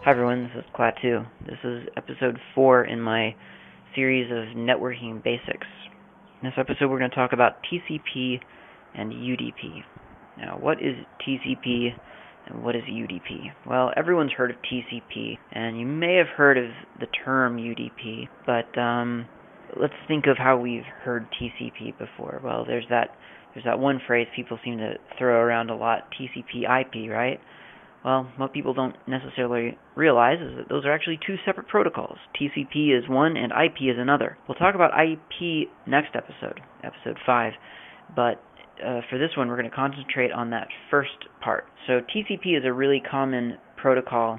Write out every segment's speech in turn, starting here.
Hi everyone, this is Klaatu. This is episode 4 in my series of networking basics. In this episode we're going to talk about TCP and UDP. Now, what is TCP and what is UDP? Well, everyone's heard of TCP, and you may have heard of the term UDP, but let's think of how we've heard TCP before. Well, there's that one phrase people seem to throw around a lot, TCP IP, right? Well, what people don't necessarily realize is that those are actually two separate protocols. TCP is one and IP is another. We'll talk about IP next episode, episode 5, but for this one we're going to concentrate on that first part. So TCP is a really common protocol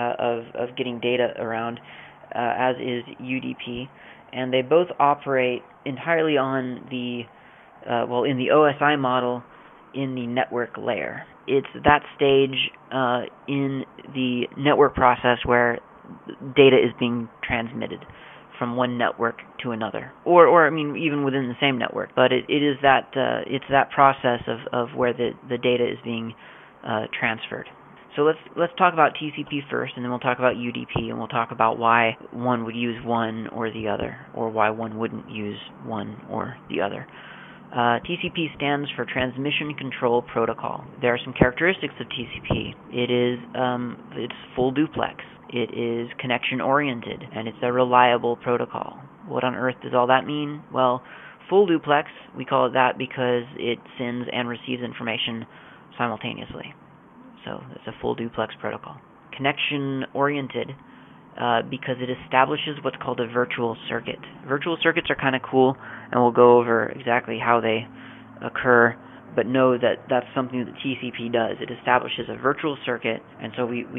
of getting data around, as is UDP, and they both operate entirely on the, in the OSI model in the network layer. It's that stage in the network process where data is being transmitted from one network to another, or even within the same network. But it is that it's that process of where the data is being transferred. So let's talk about TCP first, and then we'll talk about UDP, and we'll talk about why one would use one or the other, or why one wouldn't use one or the other. TCP stands for Transmission Control Protocol. There are some characteristics of TCP. It's full duplex. It is connection-oriented, and it's a reliable protocol. What on earth does all that mean? Well, full duplex, we call it that because it sends and receives information simultaneously. So it's a full duplex protocol. Connection-oriented, because it establishes what's called a virtual circuit. Virtual circuits are kind of cool, and we'll go over exactly how they occur, but know that that's something that TCP does. It establishes a virtual circuit, and so we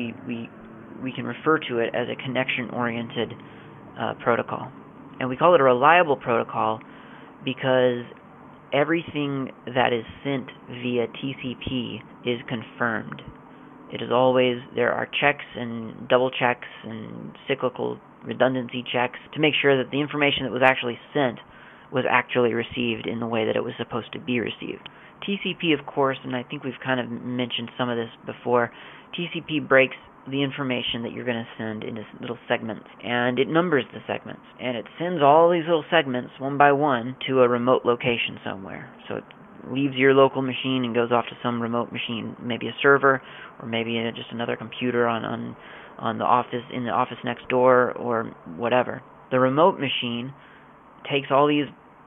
can refer to it as a connection-oriented protocol. And we call it a reliable protocol because everything that is sent via TCP is confirmed. It is always, there are checks and double checks and cyclical redundancy checks to make sure that the information that was actually sent was actually received in the way that it was supposed to be received. TCP, of course, and I think we've kind of mentioned some of this before, TCP breaks the information that you're going to send into little segments, and it numbers the segments, and it sends all these little segments one by one to a remote location somewhere. So it leaves your local machine and goes off to some remote machine, maybe a server, or maybe just another computer on the office, in the office next door, or whatever. The remote machine takes all these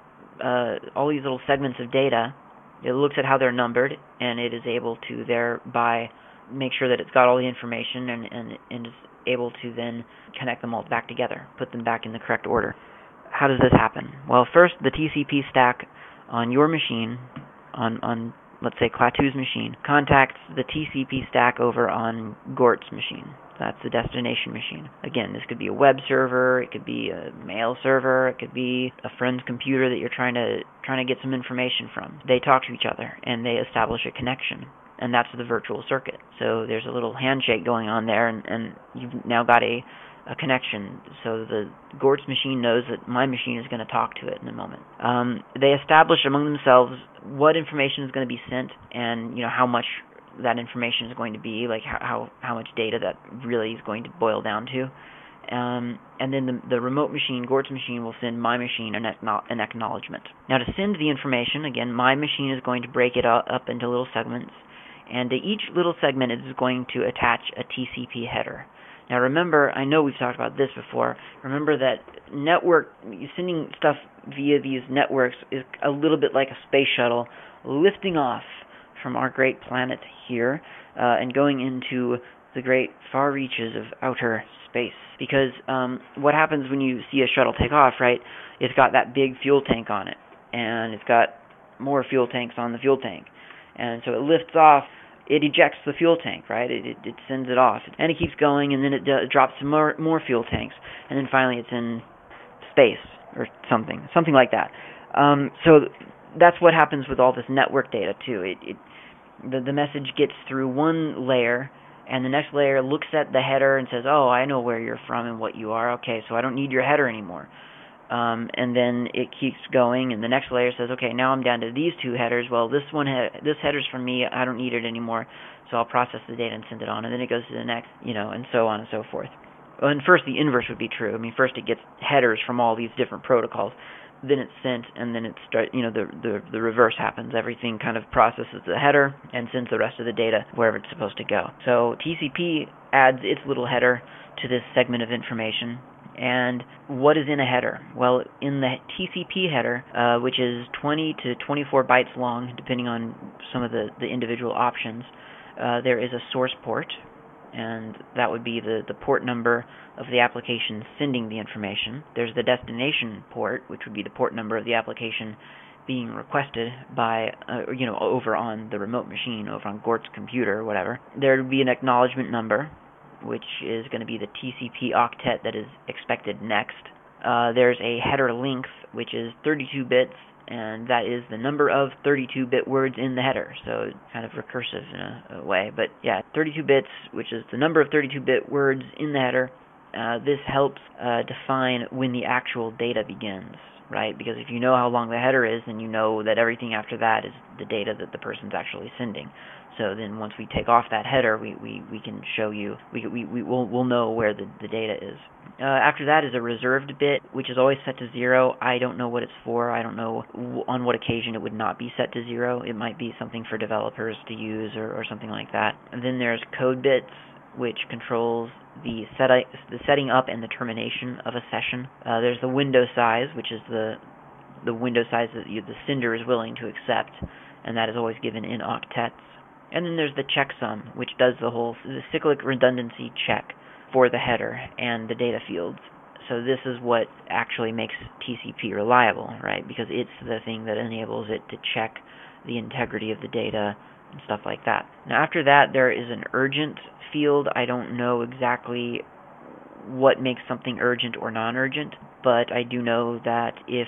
little segments of data. It looks at how they're numbered, and it is able to thereby make sure that it's got all the information and is able to then connect them all back together, put them back in the correct order. How does this happen? Well, first, the TCP stack on your machine, on let's say Klaatu's machine, contacts the TCP stack over on Gort's machine. That's the destination machine. Again, this could be a web server, it could be a mail server, it could be a friend's computer that you're trying to get some information from. They talk to each other and they establish a connection, and that's the virtual circuit. So there's a little handshake going on there, and you've now got a connection. So the Gort's machine knows that my machine is going to talk to it in a moment. They establish among themselves what information is going to be sent, and how much that information is going to be, like how much data that really is going to boil down to. And then the remote machine, Gort's machine, will send my machine an acknowledgement. Now, to send the information, again, my machine is going to break it up into little segments, and to each little segment it is going to attach a TCP header. Now remember, I know we've talked about this before, remember that sending stuff via these networks is a little bit like a space shuttle lifting off from our great planet here and going into the great far reaches of outer space. Because what happens when you see a shuttle take off, right? It's got that big fuel tank on it, and it's got more fuel tanks on the fuel tank. And so it lifts off, it ejects the fuel tank, right? It sends it off, and it keeps going, and then it drops some more fuel tanks, and then finally it's in space or something like that. So that's what happens with all this network data too. The message gets through one layer, and the next layer looks at the header and says, "Oh, I know where you're from and what you are. Okay, so I don't need your header anymore." and then it keeps going, and the next layer says, okay, now I'm down to these two headers. Well, this header's from me. I don't need it anymore, so I'll process the data and send it on, and then it goes to the next, and so on and so forth. Well, and first the inverse would be true. I mean, first it gets headers from all these different protocols, then it's sent, and then the reverse happens. Everything kind of processes the header and sends the rest of the data wherever it's supposed to go. So TCP adds its little header to this segment of information. And what is in a header? Well, in the TCP header, which is 20 to 24 bytes long, depending on some of the individual options, there is a source port, and that would be the port number of the application sending the information. There's the destination port, which would be the port number of the application being requested by, over on the remote machine, over on Gort's computer or whatever. There would be an acknowledgement number, which is going to be the TCP octet that is expected next. There's a header length, which is 32 bits, and that is the number of 32-bit words in the header, so kind of recursive in a way. But yeah, 32 bits, which is the number of 32-bit words in the header. This helps define when the actual data begins, right? Because if you know how long the header is, then you know that everything after that is the data that the person's actually sending. So then once we take off that header, we can show you, we'll know where the data is. After that is a reserved bit, which is always set to 0. I don't know what it's for. I don't know on what occasion it would not be set to 0. It might be something for developers to use or something like that. And then there's code bits, which controls the setting up and the termination of a session. There's the window size, which is the window size that the sender is willing to accept, and that is always given in octets. And then there's the checksum, which does the cyclic redundancy check for the header and the data fields. So this is what actually makes TCP reliable, right? Because it's the thing that enables it to check the integrity of the data and stuff like that. Now after that, there is an urgent field. I don't know exactly what makes something urgent or non-urgent, but I do know that if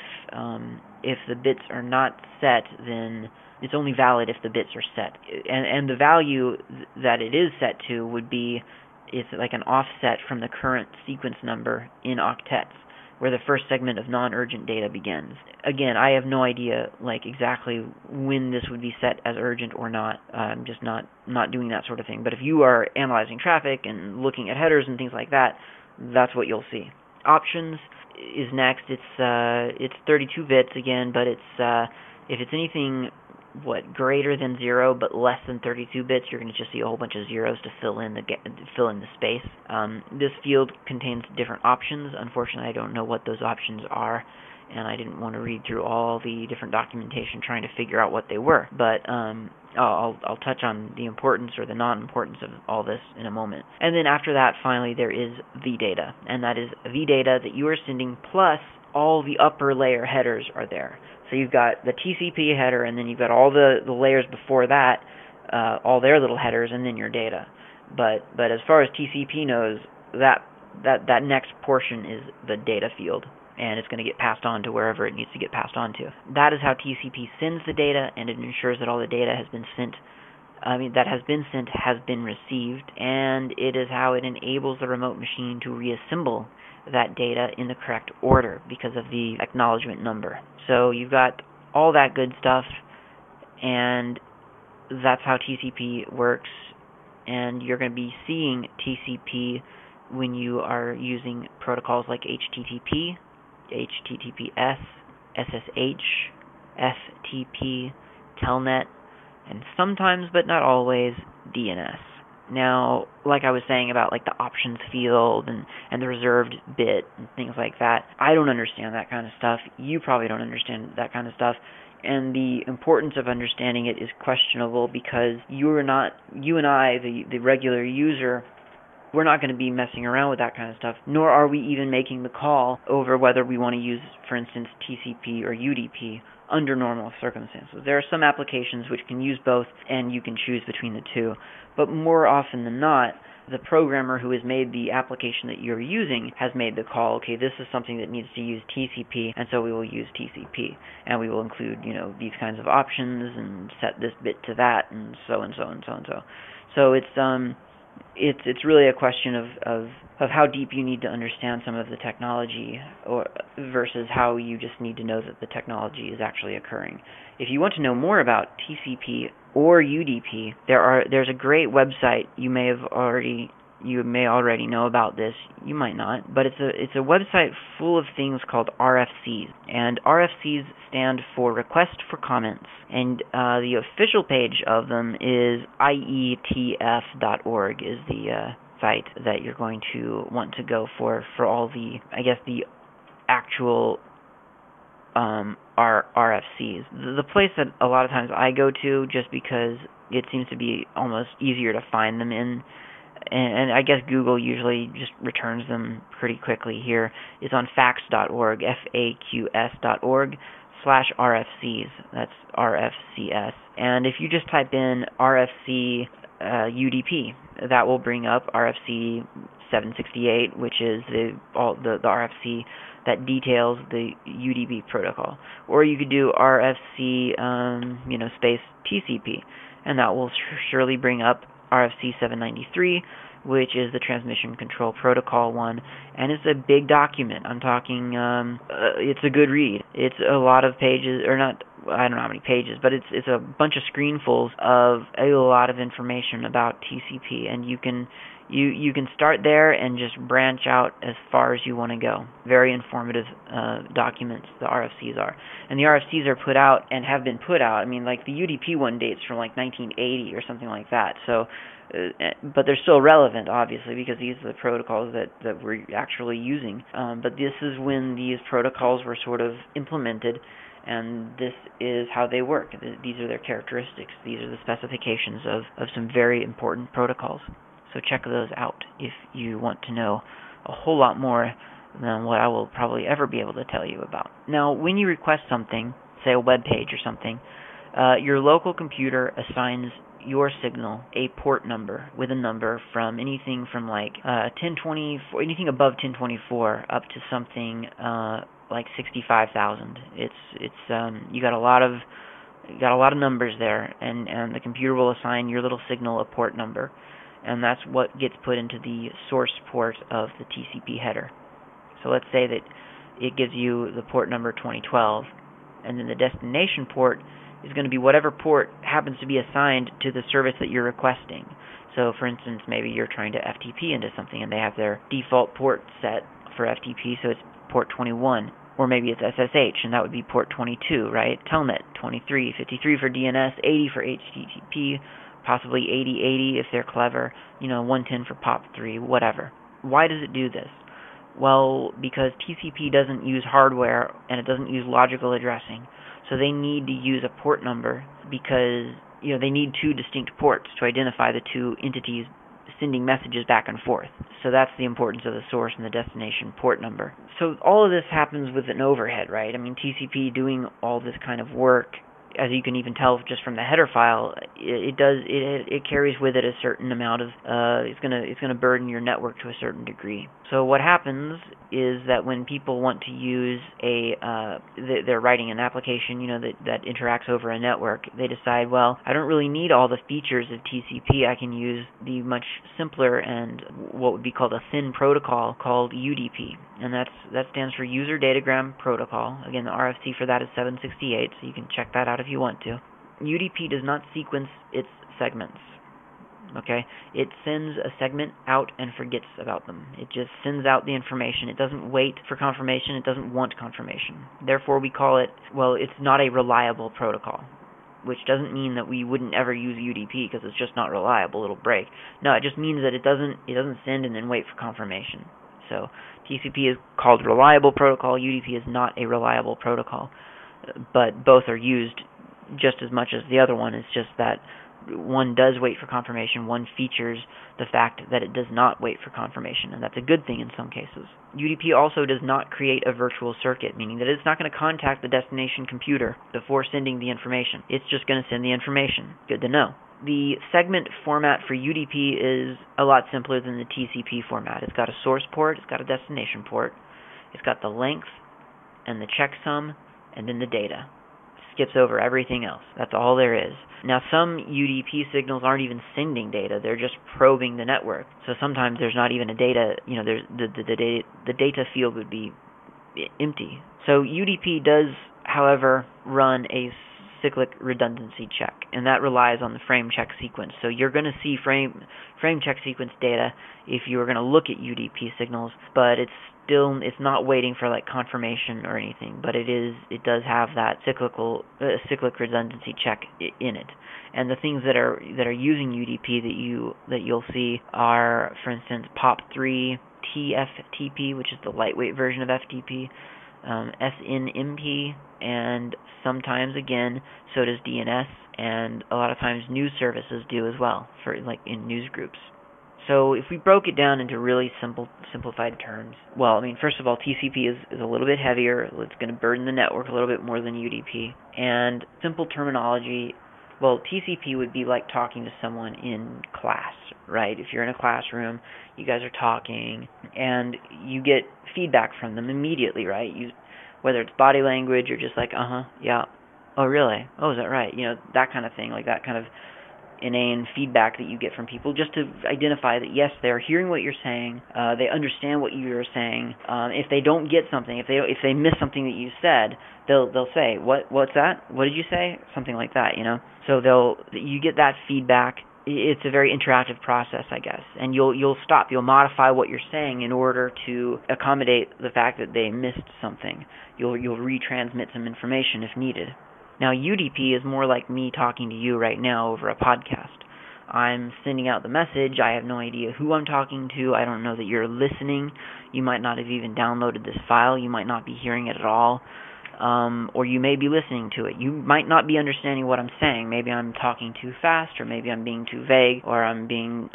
the bits are not set, then it's only valid if the bits are set. And the value that it is set to would be, it's like an offset from the current sequence number in octets, where the first segment of non-urgent data begins. Again, I have no idea exactly when this would be set as urgent or not. I'm just not doing that sort of thing. But if you are analyzing traffic and looking at headers and things like that, that's what you'll see. Options is next. It's 32 bits again, but it's if it's anything greater than 0 but less than 32 bits, you're going to just see a whole bunch of zeros to fill in the space. This field contains different options. Unfortunately, I don't know what those options are, and I didn't want to read through all the different documentation trying to figure out what they were. But I'll touch on the importance or the non-importance of all this in a moment. And then after that, finally, there is vData, and that is vData that you are sending plus all the upper layer headers are there. So you've got the TCP header, and then you've got all the layers before that, all their little headers, and then your data. But as far as TCP knows, that next portion is the data field, and it's going to get passed on to wherever it needs to get passed on to. That is how TCP sends the data, and it ensures that all the data has been sent. That has been sent has been received, and it is how it enables the remote machine to reassemble that data in the correct order because of the acknowledgement number. So you've got all that good stuff, and that's how TCP works. And you're going to be seeing TCP when you are using protocols like HTTP, HTTPS, SSH, FTP, Telnet, and sometimes, but not always, DNS. Now, like I was saying about the options field and the reserved bit and things like that, I don't understand that kind of stuff. You probably don't understand that kind of stuff. And the importance of understanding it is questionable because you and I, the regular user, we're not going to be messing around with that kind of stuff, nor are we even making the call over whether we want to use, for instance, TCP or UDP under normal circumstances. There are some applications which can use both, and you can choose between the two. But more often than not, the programmer who has made the application that you're using has made the call, okay, this is something that needs to use TCP, and so we will use TCP. And we will include, these kinds of options and set this bit to that, and so and so and so and so. So it's It's really a question of how deep you need to understand some of the technology, or versus how you just need to know that the technology is actually occurring. If you want to know more about TCP or UDP, there's a great website. You may already know about this. You might not, but it's a website full of things called RFCs, and RFCs stand for Request for Comments, and the official page of them is ietf.org is the site that you're going to want to go for all the actual RFCs. The place that a lot of times I go to, just because it seems to be almost easier to find them in, and I guess Google usually just returns them pretty quickly here, is on facts.org, faqs.org/RFCs. That's RFCS. And if you just type in RFC UDP, that will bring up RFC 768, which is the RFC that details the UDP protocol. Or you could do RFC space TCP, and that will surely bring up RFC 793, which is the Transmission Control Protocol one, and it's a big document. I'm talking, it's a good read. It's a lot of pages, or not, I don't know how many pages, but it's a bunch of screenfuls of a lot of information about TCP, and you can start there and just branch out as far as you want to go. Very informative documents, the RFCs are. And the RFCs are put out and have been put out. I mean, like the UDP one dates from like 1980 or something like that. So, but they're still relevant, obviously, because these are the protocols that we're actually using. But this is when these protocols were sort of implemented, and this is how they work. These are their characteristics. These are the specifications of some very important protocols. So check those out if you want to know a whole lot more than what I will probably ever be able to tell you about. Now, when you request something, say a web page or something, your local computer assigns your signal a port number with a number from anything from like 1024, anything above 1024 up to something like 65,000. It's you got a lot of numbers there, and the computer will assign your little signal a port number, and that's what gets put into the source port of the TCP header. So let's say that it gives you the port number 2012, and then the destination port is going to be whatever port happens to be assigned to the service that you're requesting. So for instance, maybe you're trying to FTP into something and they have their default port set for FTP, so it's port 21. Or maybe it's SSH, and that would be port 22, right? Telnet, 23, 53 for DNS, 80 for HTTP, possibly 8080 if they're clever, 110 for POP3, whatever. Why does it do this? Well, because TCP doesn't use hardware and it doesn't use logical addressing. So they need to use a port number because they need two distinct ports to identify the two entities sending messages back and forth. So that's the importance of the source and the destination port number. So all of this happens with an overhead, right? I mean, TCP doing all this kind of work, as you can even tell just from the header file, it carries with it a certain amount of it's gonna burden your network to a certain degree. So what happens is that when people want to use they're writing an application, that interacts over a network, they decide, well, I don't really need all the features of TCP. I can use the much simpler and what would be called a thin protocol called UDP, and that stands for User Datagram Protocol. Again, the RFC for that is 768, so you can check that out if you want to. UDP does not sequence its segments. Okay? It sends a segment out and forgets about them. It just sends out the information. It doesn't wait for confirmation. It doesn't want confirmation. Therefore, we call it, it's not a reliable protocol, which doesn't mean that we wouldn't ever use UDP because it's just not reliable. It'll break. No, it just means that it doesn't send and then wait for confirmation. So TCP is called reliable protocol. UDP is not a reliable protocol, but both are used just as much as the other one. It's just that one does wait for confirmation. One features the fact that it does not wait for confirmation, and that's a good thing in some cases. UDP also does not create a virtual circuit, meaning that it's not going to contact the destination computer before sending the information. It's just going to send the information. Good to know. The segment format for UDP is a lot simpler than the TCP format. It's got a source port, it's got a destination port, it's got the length and the checksum, and then the data. skips over everything else. That's all there is. Now, some UDP signals aren't even sending data. They're just probing the network. So sometimes there's not even a data, there's the data field would be empty. So UDP does, however, run a cyclic redundancy check, and that relies on the frame check sequence. So you're going to see frame check sequence data if you're going to look at UDP signals, but it's not waiting for like confirmation or anything, but it does have that cyclic redundancy check in it. And the things that are using UDP that you'll see are, for instance, POP3 TFTP, which is the lightweight version of FTP, SNMP, and sometimes again so does DNS, and a lot of times news services do as well, for like in news groups. So if we broke it down into really simplified terms, well, I mean, first of all, TCP is a little bit heavier. It's going to burden the network a little bit more than UDP. And simple terminology, well, TCP would be like talking to someone in class, right? If you're in a classroom, you guys are talking, and you get feedback from them immediately, right? Whether it's body language or just like, yeah, oh, really? Oh, is that right? That kind of thing, like that kind of inane feedback that you get from people, just to identify that yes, they're hearing what you're saying, they understand what you're saying. If they don't get something, if they miss something that you said, they'll say, what's that? What did you say? Something like that, So you get that feedback. It's a very interactive process, I guess, and you'll modify what you're saying in order to accommodate the fact that they missed something. You'll retransmit some information if needed. Now, UDP is more like me talking to you right now over a podcast. I'm sending out the message. I have no idea who I'm talking to. I don't know that you're listening. You might not have even downloaded this file. You might not be hearing it at all. Or you may be listening to it. You might not be understanding what I'm saying. Maybe I'm talking too fast, or maybe I'm being too vague, or I'm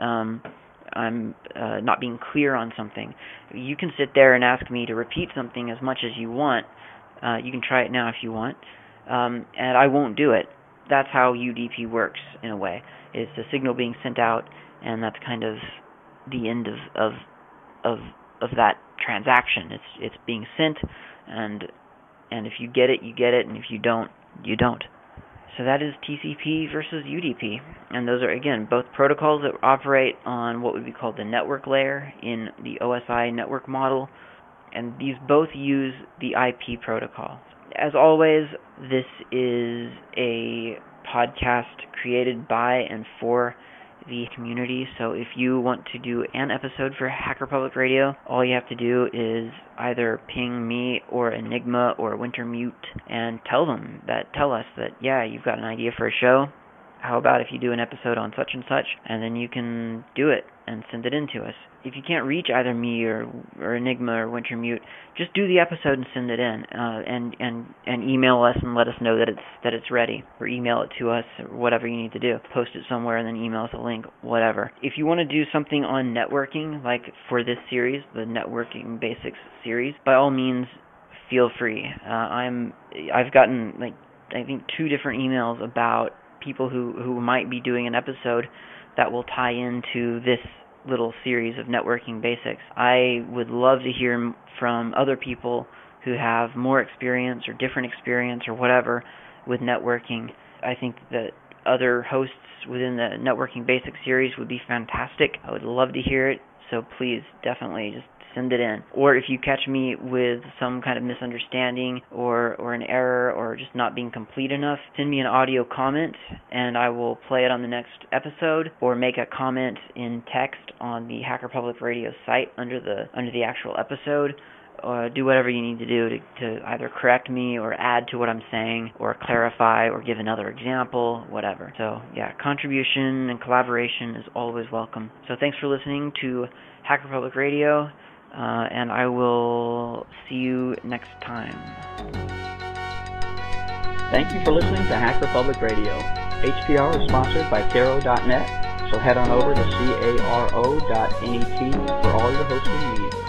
not being clear on something. You can sit there and ask me to repeat something as much as you want. You can try it now if you want. And I won't do it. That's how UDP works in a way. It's the signal being sent out, and that's kind of the end of that transaction. It's being sent, and if you get it, you get it, and if you don't, you don't. So that is TCP versus UDP, and those are, again, both protocols that operate on what would be called the network layer in the OSI network model, and these both use the IP protocol. As always, this is a podcast created by and for the community, so if you want to do an episode for Hacker Public Radio, all you have to do is either ping me or Enigma or Wintermute and tell us that, yeah, you've got an idea for a show. How about if you do an episode on such and such, and then you can do it and send it in to us. If you can't reach either me or Enigma or Wintermute, just do the episode and send it in, and email us and let us know that it's ready, or email it to us, or whatever you need to do. Post it somewhere and then email us a link, whatever. If you want to do something on networking, like for this series, the Networking Basics series, by all means, feel free. I've gotten I think 2 different emails about people who might be doing an episode that will tie into this little series of networking basics. I would love to hear from other people who have more experience or different experience or whatever with networking. I think that other hosts within the Networking Basics series would be fantastic. I would love to hear it, so please definitely just send it in. Or if you catch me with some kind of misunderstanding or an error or just not being complete enough, send me an audio comment and I will play it on the next episode, or make a comment in text on the Hacker Public Radio site under the actual episode. Do whatever you need to do to either correct me or add to what I'm saying or clarify or give another example, whatever. So yeah, contribution and collaboration is always welcome. So thanks for listening to Hacker Public Radio. And I will see you next time. Thank you for listening to Hacker Public Radio. HPR is sponsored by Caro.net, so head on over to caro.net for all your hosting needs.